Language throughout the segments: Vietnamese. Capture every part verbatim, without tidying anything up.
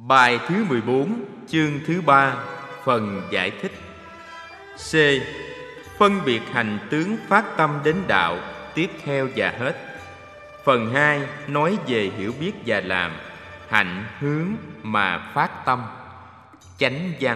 Bài thứ mười bốn, chương thứ ba, phần giải thích. C. Phân biệt hành tướng phát tâm đến đạo, tiếp theo và hết. Phần hai nói về hiểu biết và làm, hạnh hướng mà phát tâm, chánh văn.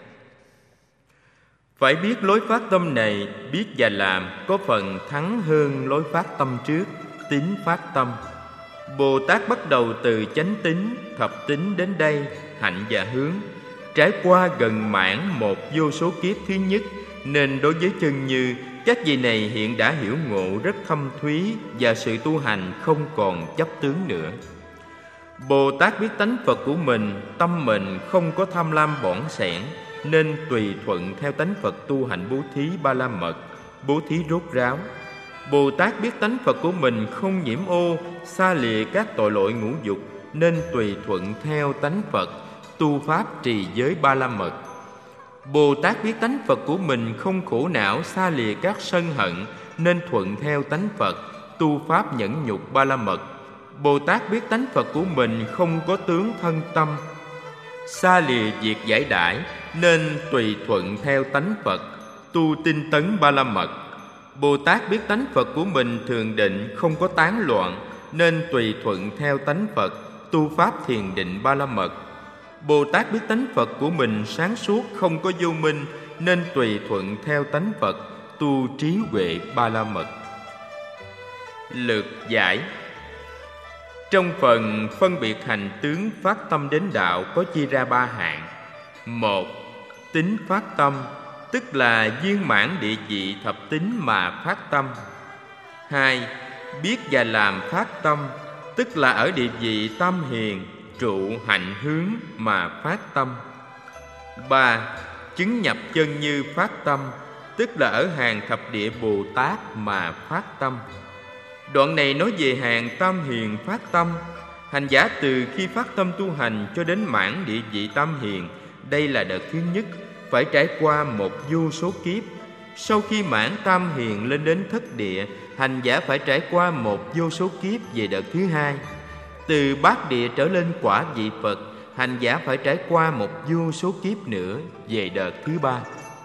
Phải biết lối phát tâm này, biết và làm có phần thắng hơn lối phát tâm trước, tín phát tâm. Bồ Tát bắt đầu từ chánh tín, thập tín đến đây, hạnh và hướng, trải qua gần mãn một vô số kiếp thứ nhất, nên đối với chân như, các vị này hiện đã hiểu ngộ rất thâm thúy và sự tu hành không còn chấp tướng nữa. Bồ Tát biết tánh Phật của mình, tâm mình không có tham lam bỏn sẻn, nên tùy thuận theo tánh Phật tu hành bố thí ba la mật, bố thí rốt ráo. Bồ Tát biết tánh Phật của mình không nhiễm ô, xa lìa các tội lỗi ngũ dục, nên tùy thuận theo tánh Phật tu pháp trì giới ba la mật. Bồ Tát biết tánh Phật của mình không khổ não, xa lìa các sân hận, nên thuận theo tánh Phật tu pháp nhẫn nhục ba la mật. Bồ Tát biết tánh Phật của mình không có tướng thân tâm, xa lìa việc giải đãi, nên tùy thuận theo tánh Phật tu tinh tấn ba la mật. Bồ Tát biết tánh Phật của mình thường định, không có tán loạn, nên tùy thuận theo tánh Phật tu pháp thiền định ba la mật. Bồ Tát biết tánh Phật của mình sáng suốt, không có vô minh, nên tùy thuận theo tánh Phật tu trí huệ ba la mật. Lược giải. Trong phần phân biệt hành tướng phát tâm đến đạo có chia ra ba hạng. Một, tín phát tâm, tức là viên mãn địa vị thập tín mà phát tâm. Hai, biết và làm phát tâm, tức là ở địa vị tâm hiền, trụ hạnh hướng mà phát tâm. Ba, chứng nhập chân như phát tâm, tức là ở hàng thập địa Bồ Tát mà phát tâm. Đoạn này nói về hàng tam hiền phát tâm. Hành giả từ khi phát tâm tu hành cho đến mãn địa vị tam hiền, đây là đợt thứ nhất, phải trải qua một vô số kiếp. Sau khi mãn tam hiền lên đến thất địa, hành giả phải trải qua một vô số kiếp về đợt thứ hai. Từ bát địa trở lên quả vị Phật, hành giả phải trải qua một vô số kiếp nữa về đợt thứ ba.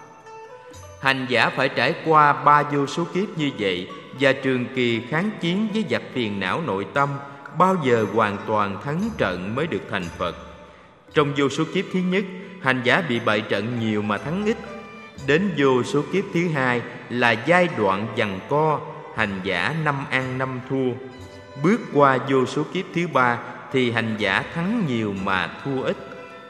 Hành giả phải trải qua ba vô số kiếp như vậy và trường kỳ kháng chiến với giặc phiền não nội tâm, bao giờ hoàn toàn thắng trận mới được thành Phật. Trong vô số kiếp thứ nhất, hành giả bị bại trận nhiều mà thắng ít. Đến vô số kiếp thứ hai là giai đoạn giằng co, hành giả năm ăn năm thua. Bước qua vô số kiếp thứ ba thì hành giả thắng nhiều mà thua ít.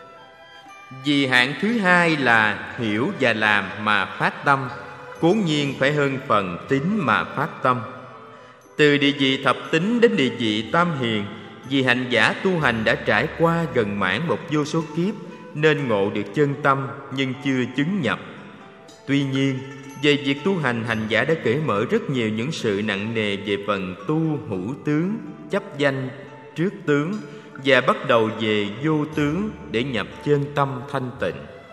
Vì hạng thứ hai là hiểu và làm mà phát tâm, cố nhiên phải hơn phần tín mà phát tâm. Từ địa vị thập tín đến địa vị tam hiền, vì hành giả tu hành đã trải qua gần mãn một vô số kiếp, nên ngộ được chân tâm nhưng chưa chứng nhập. Tuy nhiên, về việc tu hành, hành giả đã cởi mở rất nhiều những sự nặng nề về phần tu hữu tướng, chấp danh trước tướng, và bắt đầu về vô tướng để nhập chân tâm thanh tịnh.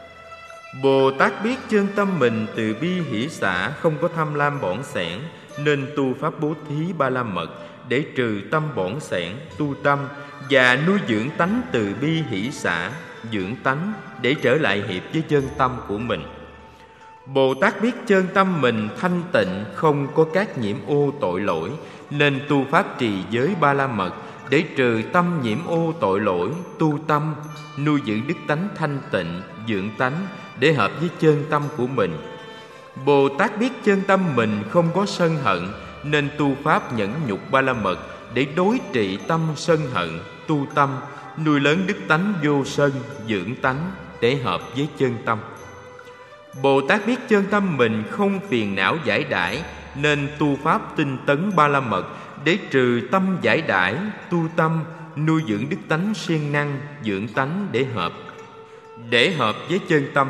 Bồ Tát biết chân tâm mình từ bi hỷ xả, không có tham lam bỏn sẻn, nên tu pháp bố thí ba la mật để trừ tâm bỏn sẻn, tu tâm và nuôi dưỡng tánh từ bi hỷ xả, dưỡng tánh để trở lại hiệp với chân tâm của mình. Bồ Tát biết chân tâm mình thanh tịnh, không có các nhiễm ô tội lỗi, nên tu pháp trì giới ba la mật để trừ tâm nhiễm ô tội lỗi, tu tâm, nuôi dưỡng đức tánh thanh tịnh, dưỡng tánh để hợp với chân tâm của mình. Bồ Tát biết chân tâm mình không có sân hận, nên tu pháp nhẫn nhục ba la mật để đối trị tâm sân hận, tu tâm, nuôi lớn đức tánh vô sân, dưỡng tánh để hợp với chân tâm. Bồ Tát biết chân tâm mình không phiền não giải đãi, nên tu pháp tinh tấn ba la mật để trừ tâm giải đãi, tu tâm, nuôi dưỡng đức tánh siêng năng, dưỡng tánh để hợp để hợp với chân tâm.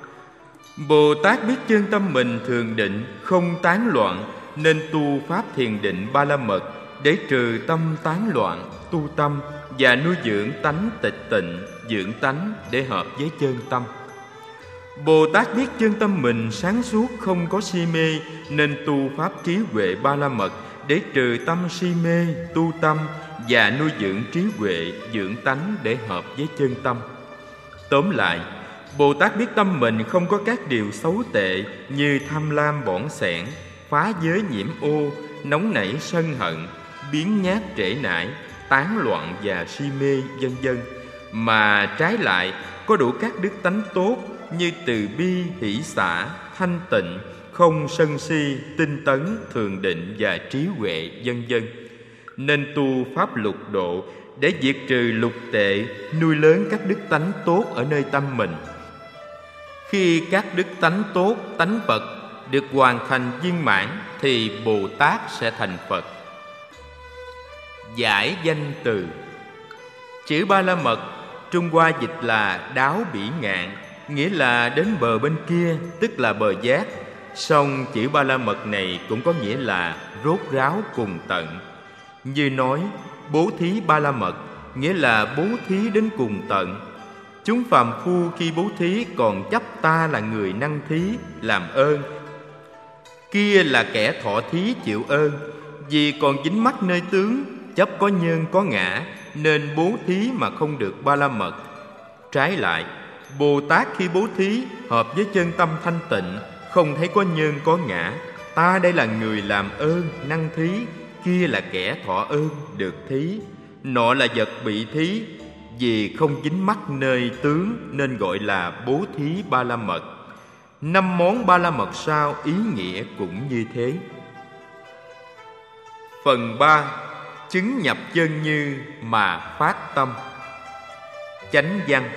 Bồ Tát biết chân tâm mình thường định, không tán loạn, nên tu pháp thiền định ba la mật để trừ tâm tán loạn, tu tâm và nuôi dưỡng tánh tịch tịnh, dưỡng tánh để hợp với chân tâm. Bồ Tát biết chân tâm mình sáng suốt, không có si mê, nên tu pháp trí huệ ba la mật để trừ tâm si mê, tu tâm và nuôi dưỡng trí huệ, dưỡng tánh để hợp với chân tâm. Tóm lại, Bồ Tát biết tâm mình không có các điều xấu tệ như tham lam bỏn sẻn, phá giới nhiễm ô, nóng nảy sân hận, biếng nhác trễ nải, tán loạn và si mê, vân vân, mà trái lại có đủ các đức tánh tốt như từ bi, hỷ xả, thanh tịnh, không sân si, tinh tấn, thường định và trí huệ, vân vân. Nên tu pháp lục độ để diệt trừ lục tệ, nuôi lớn các đức tánh tốt ở nơi tâm mình. Khi các đức tánh tốt, tánh Phật được hoàn thành viên mãn thì Bồ Tát sẽ thành Phật. Giải danh từ. Chữ Ba La Mật Trung Hoa dịch là đáo bỉ ngạn, nghĩa là đến bờ bên kia, tức là bờ giác. Song chữ Ba La Mật này cũng có nghĩa là rốt ráo cùng tận. Như nói bố thí Ba La Mật, nghĩa là bố thí đến cùng tận. Chúng phàm phu khi bố thí còn chấp ta là người năng thí, làm ơn. Kia là kẻ thọ thí chịu ơn, vì còn dính mắc nơi tướng, chấp có nhân có ngã, nên bố thí mà không được Ba La Mật. Trái lại, Bồ Tát khi bố thí hợp với chân tâm thanh tịnh, không thấy có nhân có ngã. Ta đây là người làm ơn, năng thí, kia là kẻ thọ ơn, được thí. Nọ là vật bị thí, vì không dính mắc nơi tướng nên gọi là bố thí Ba La Mật. Năm món Ba La Mật sau ý nghĩa cũng như thế. Phần ba. Chứng nhập chân như mà phát tâm. Chánh văn.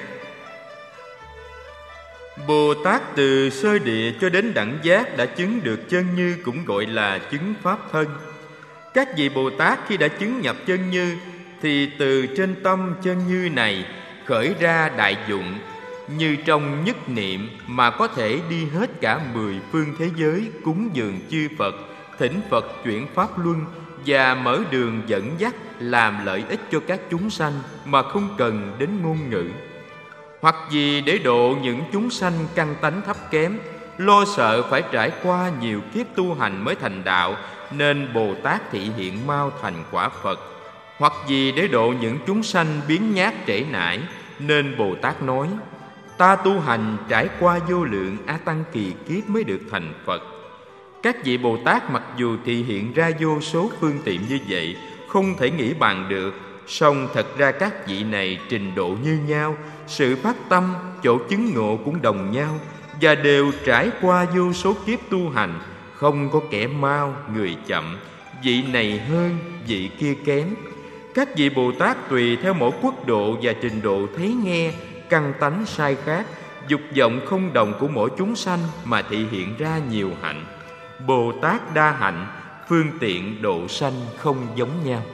Bồ Tát từ sơ địa cho đến đẳng giác đã chứng được chân như cũng gọi là chứng pháp thân. Các vị Bồ Tát khi đã chứng nhập chân như thì từ trên tâm chân như này khởi ra đại dụng, như trong nhất niệm mà có thể đi hết cả mười phương thế giới cúng dường chư Phật, thỉnh Phật chuyển pháp luân và mở đường dẫn dắt làm lợi ích cho các chúng sanh mà không cần đến ngôn ngữ. Hoặc vì để độ những chúng sanh căn tánh thấp kém, lo sợ phải trải qua nhiều kiếp tu hành mới thành đạo, nên Bồ Tát thị hiện mau thành quả Phật. Hoặc vì để độ những chúng sanh biếng nhác trễ nải, nên Bồ Tát nói: ta tu hành trải qua vô lượng a tăng kỳ kiếp mới được thành Phật. Các vị Bồ Tát mặc dù thị hiện ra vô số phương tiện như vậy, không thể nghĩ bàn được, song thật ra các vị này trình độ như nhau, sự phát tâm, chỗ chứng ngộ cũng đồng nhau, và đều trải qua vô số kiếp tu hành, không có kẻ mau, người chậm, vị này hơn, vị kia kém. Các vị Bồ Tát tùy theo mỗi quốc độ và trình độ thấy nghe, căn tánh sai khác, dục vọng không đồng của mỗi chúng sanh mà thị hiện ra nhiều hạnh. Bồ Tát đa hạnh, phương tiện độ sanh không giống nhau.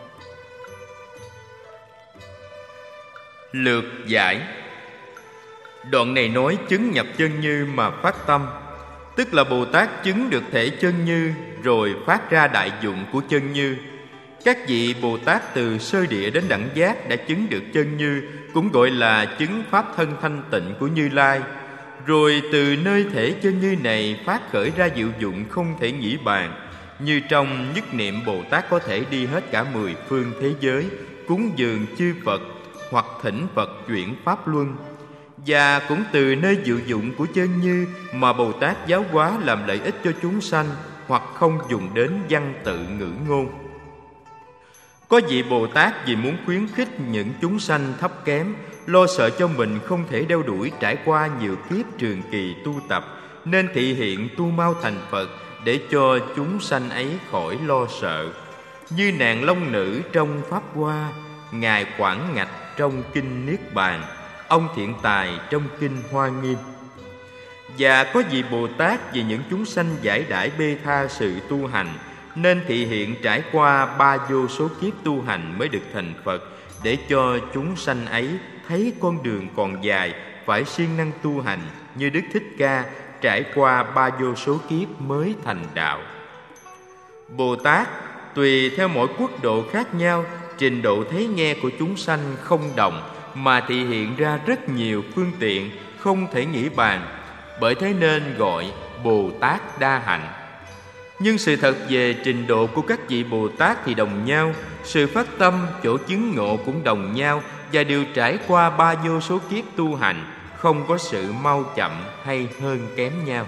Lược giải. Đoạn này nói chứng nhập chân như mà phát tâm, tức là Bồ Tát chứng được thể chân như rồi phát ra đại dụng của chân như. Các vị Bồ Tát từ sơ địa đến đẳng giác đã chứng được chân như cũng gọi là chứng pháp thân thanh tịnh của Như Lai. Rồi từ nơi thể chân như này phát khởi ra diệu dụng không thể nghĩ bàn. Như trong nhất niệm Bồ Tát có thể đi hết cả mười phương thế giới, cúng dường chư Phật hoặc thỉnh Phật chuyển pháp luân. Và cũng từ nơi diệu dụng của chân như mà Bồ Tát giáo hóa làm lợi ích cho chúng sanh, hoặc không dùng đến văn tự ngữ ngôn. Có vị Bồ Tát vì muốn khuyến khích những chúng sanh thấp kém, lo sợ cho mình không thể đeo đuổi trải qua nhiều kiếp trường kỳ tu tập, nên thị hiện tu mau thành Phật để cho chúng sanh ấy khỏi lo sợ. Như nàng Long Nữ trong Pháp Hoa, Ngài Quảng Ngạch trong Kinh Niết Bàn, ông Thiện Tài trong Kinh Hoa Nghiêm. Và có vị Bồ Tát vì những chúng sanh giải đãi bê tha sự tu hành, nên thị hiện trải qua ba vô số kiếp tu hành mới được thành Phật, để cho chúng sanh ấy thấy con đường còn dài, phải siêng năng tu hành, như Đức Thích Ca trải qua ba vô số kiếp mới thành đạo. Bồ Tát tùy theo mỗi quốc độ khác nhau, trình độ thấy nghe của chúng sanh không đồng, mà thị hiện ra rất nhiều phương tiện không thể nghĩ bàn. Bởi thế nên gọi Bồ Tát đa hạnh. Nhưng sự thật về trình độ của các vị Bồ Tát thì đồng nhau, sự phát tâm, chỗ chứng ngộ cũng đồng nhau, và đều trải qua ba vô số kiếp tu hành, không có sự mau chậm hay hơn kém nhau.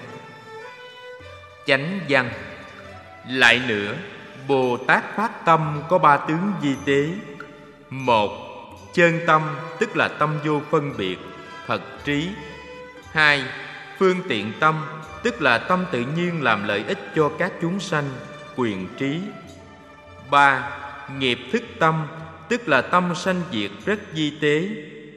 Chánh văn. Lại nữa, Bồ Tát phát tâm có ba tướng vi tế. Một, chân tâm, tức là tâm vô phân biệt, thật trí. Hai, phương tiện tâm, tức là tâm tự nhiên làm lợi ích cho các chúng sanh, quyền trí. Ba, nghiệp thức tâm, tức là tâm sanh diệt rất vi tế.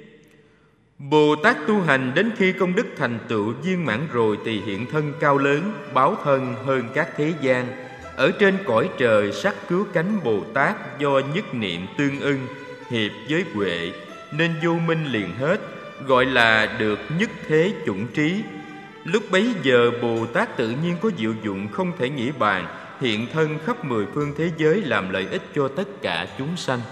Bồ Tát tu hành đến khi công đức thành tựu viên mãn rồi thì hiện thân cao lớn, báo thân hơn các thế gian. Ở trên cõi trời sắc cứu cánh Bồ Tát do nhất niệm tương ưng, hiệp với huệ, nên vô minh liền hết, gọi là được nhất thế chủng trí. Lúc bấy giờ Bồ Tát tự nhiên có diệu dụng không thể nghĩ bàn, hiện thân khắp mười phương thế giới làm lợi ích cho tất cả chúng sanh.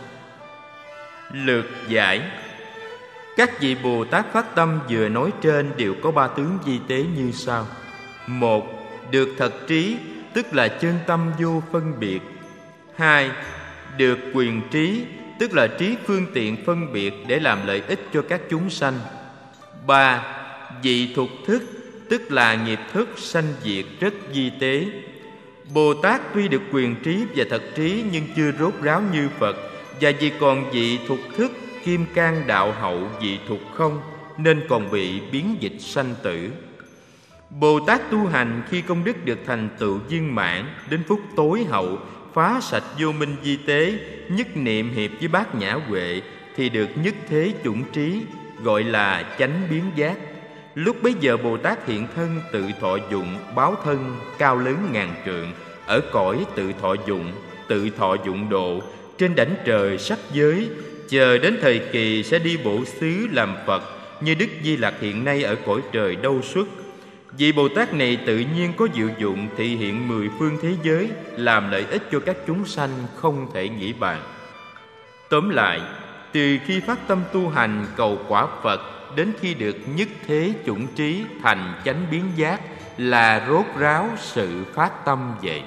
Lược giải. Các vị Bồ Tát phát tâm vừa nói trên đều có ba tướng vi tế như sau. Một, được thật trí, tức là chân tâm vô phân biệt. Hai, được quyền trí, tức là trí phương tiện phân biệt để làm lợi ích cho các chúng sanh. Ba, vị thuộc thức, tức là nghiệp thức sanh diệt rất vi tế. Bồ Tát tuy được quyền trí và thật trí nhưng chưa rốt ráo như Phật, và vì còn vị thuộc thức, kim cang đạo hậu vị thuộc không, nên còn bị biến dịch sanh tử. Bồ Tát tu hành khi công đức được thành tựu viên mãn, đến phút tối hậu, phá sạch vô minh vi tế, nhất niệm hiệp với bát nhã huệ, thì được nhất thế chủng trí, gọi là chánh biến giác. Lúc bấy giờ Bồ Tát hiện thân tự thọ dụng, báo thân cao lớn ngàn trượng, ở cõi tự thọ dụng, tự thọ dụng độ, trên đảnh trời sắc giới, chờ đến thời kỳ sẽ đi bộ xứ làm Phật, như Đức Di Lặc hiện nay ở cõi trời Đâu Xuất. Vị Bồ Tát này tự nhiên có diệu dụng thị hiện mười phương thế giới, làm lợi ích cho các chúng sanh không thể nghĩ bàn. Tóm lại, từ khi phát tâm tu hành cầu quả Phật đến khi được nhất thế chủng trí thành chánh biến giác là rốt ráo sự phát tâm vậy.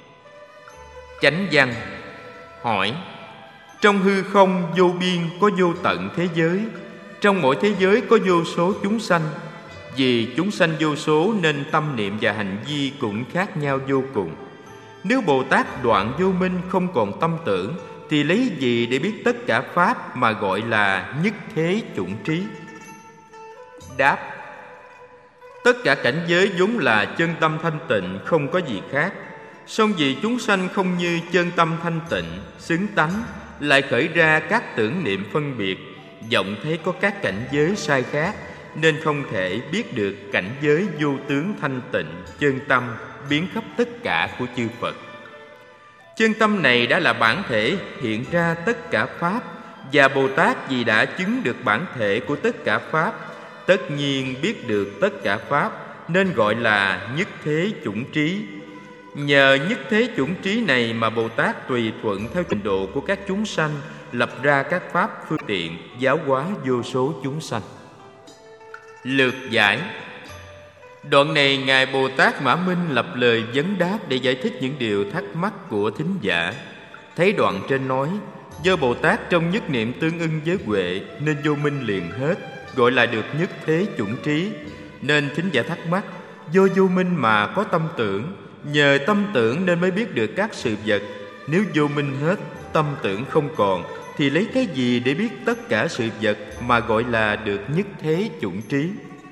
Chánh văn. Hỏi: trong hư không vô biên có vô tận thế giới, trong mỗi thế giới có vô số chúng sanh. Vì chúng sanh vô số nên tâm niệm và hành vi cũng khác nhau vô cùng. Nếu Bồ Tát đoạn vô minh không còn tâm tưởng, thì lấy gì để biết tất cả pháp mà gọi là nhất thế chủng trí? Đáp: tất cả cảnh giới vốn là chân tâm thanh tịnh, không có gì khác. Song vì chúng sanh không như chân tâm thanh tịnh, xứng tánh, lại khởi ra các tưởng niệm phân biệt, vọng thấy có các cảnh giới sai khác, nên không thể biết được cảnh giới vô tướng thanh tịnh, chân tâm biến khắp tất cả của chư Phật. Chân tâm này đã là bản thể hiện ra tất cả pháp, và Bồ Tát vì đã chứng được bản thể của tất cả pháp, tất nhiên biết được tất cả pháp, nên gọi là nhất thế chủng trí. Nhờ nhất thế chủng trí này mà Bồ Tát tùy thuận theo trình độ của các chúng sanh, lập ra các pháp phương tiện giáo hóa vô số chúng sanh. Lược giải. Đoạn này Ngài Bồ Tát Mã Minh lập lời vấn đáp để giải thích những điều thắc mắc của thính giả. Thấy đoạn trên nói: do Bồ Tát trong nhất niệm tương ưng với huệ nên vô minh liền hết, gọi là được nhất thế chủng trí. Nên thính giả thắc mắc: do vô minh mà có tâm tưởng, nhờ tâm tưởng nên mới biết được các sự vật. Nếu vô minh hết, tâm tưởng không còn, thì lấy cái gì để biết tất cả sự vật mà gọi là được nhất thế chủng trí?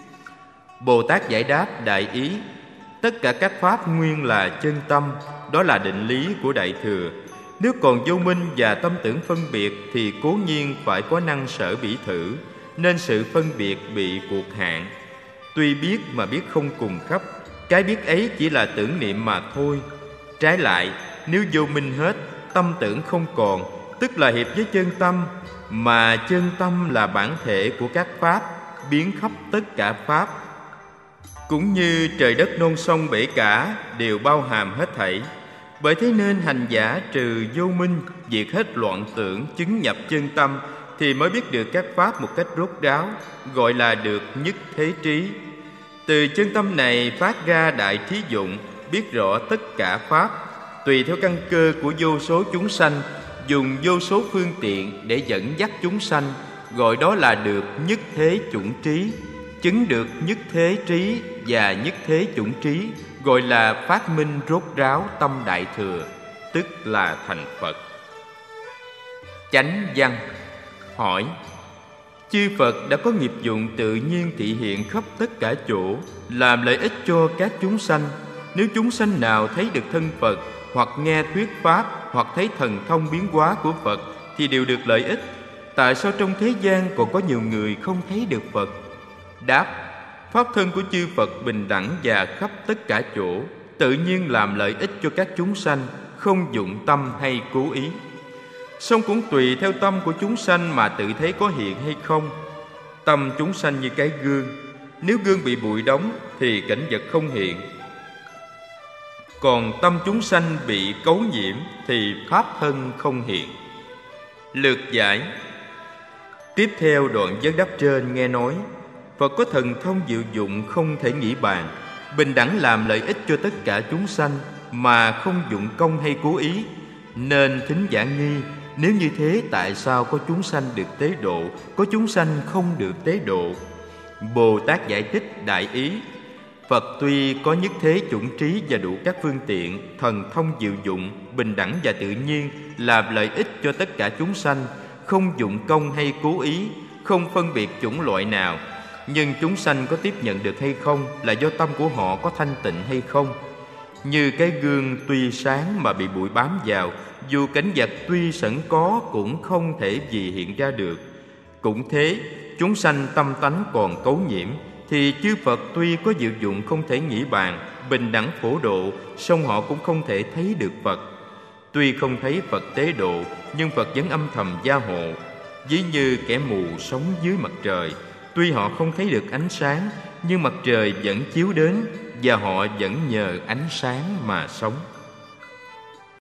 Bồ Tát giải đáp đại ý: tất cả các pháp nguyên là chân tâm, đó là định lý của Đại Thừa. Nếu còn vô minh và tâm tưởng phân biệt thì cố nhiên phải có năng sở bỉ thử, nên sự phân biệt bị cuộc hạn. Tuy biết mà biết không cùng khắp, cái biết ấy chỉ là tưởng niệm mà thôi. Trái lại, nếu vô minh hết, tâm tưởng không còn, tức là hiệp với chân tâm, mà chân tâm là bản thể của các pháp, biến khắp tất cả pháp. Cũng như trời đất non sông bể cả đều bao hàm hết thảy. Bởi thế nên hành giả trừ vô minh, diệt hết loạn tưởng, chứng nhập chân tâm, thì mới biết được các pháp một cách rốt ráo, gọi là được nhất thế trí. Từ chân tâm này phát ra đại trí dụng, biết rõ tất cả pháp, tùy theo căn cơ của vô số chúng sanh, dùng vô số phương tiện để dẫn dắt chúng sanh, gọi đó là được nhất thế chủng trí. Chứng được nhất thế trí và nhất thế chủng trí, gọi là phát minh rốt ráo tâm đại thừa, tức là thành Phật. Chánh văn hỏi: chư Phật đã có nghiệp dụng tự nhiên thị hiện khắp tất cả chỗ, làm lợi ích cho các chúng sanh. Nếu chúng sanh nào thấy được thân Phật, hoặc nghe thuyết pháp, hoặc thấy thần thông biến hóa của Phật, thì đều được lợi ích. Tại sao trong thế gian còn có nhiều người không thấy được Phật? Đáp: pháp thân của chư Phật bình đẳng và khắp tất cả chỗ, tự nhiên làm lợi ích cho các chúng sanh, không dụng tâm hay cố ý. Song cũng tùy theo tâm của chúng sanh mà tự thấy có hiện hay không. Tâm chúng sanh như cái gương, nếu gương bị bụi đóng thì cảnh vật không hiện. Còn tâm chúng sanh bị cấu nhiễm thì pháp thân không hiện. Lược giải. Tiếp theo đoạn vấn đáp trên nghe nói: Phật có thần thông diệu dụng không thể nghĩ bàn, bình đẳng làm lợi ích cho tất cả chúng sanh mà không dụng công hay cố ý. Nên thính giả nghi, nếu như thế tại sao có chúng sanh được tế độ, có chúng sanh không được tế độ? Bồ Tát giải thích đại ý: Phật tuy có nhất thế chủng trí và đủ các phương tiện, thần thông diệu dụng, bình đẳng và tự nhiên, làm lợi ích cho tất cả chúng sanh, không dụng công hay cố ý, không phân biệt chủng loại nào. Nhưng chúng sanh có tiếp nhận được hay không là do tâm của họ có thanh tịnh hay không. Như cái gương tuy sáng mà bị bụi bám vào, dù cảnh vật tuy sẵn có cũng không thể gì hiện ra được. Cũng thế, chúng sanh tâm tánh còn cấu nhiễm, thì chư Phật tuy có diệu dụng không thể nghĩ bàn, bình đẳng phổ độ, song họ cũng không thể thấy được Phật. Tuy không thấy Phật tế độ, nhưng Phật vẫn âm thầm gia hộ. Ví như kẻ mù sống dưới mặt trời, tuy họ không thấy được ánh sáng, nhưng mặt trời vẫn chiếu đến, và họ vẫn nhờ ánh sáng mà sống.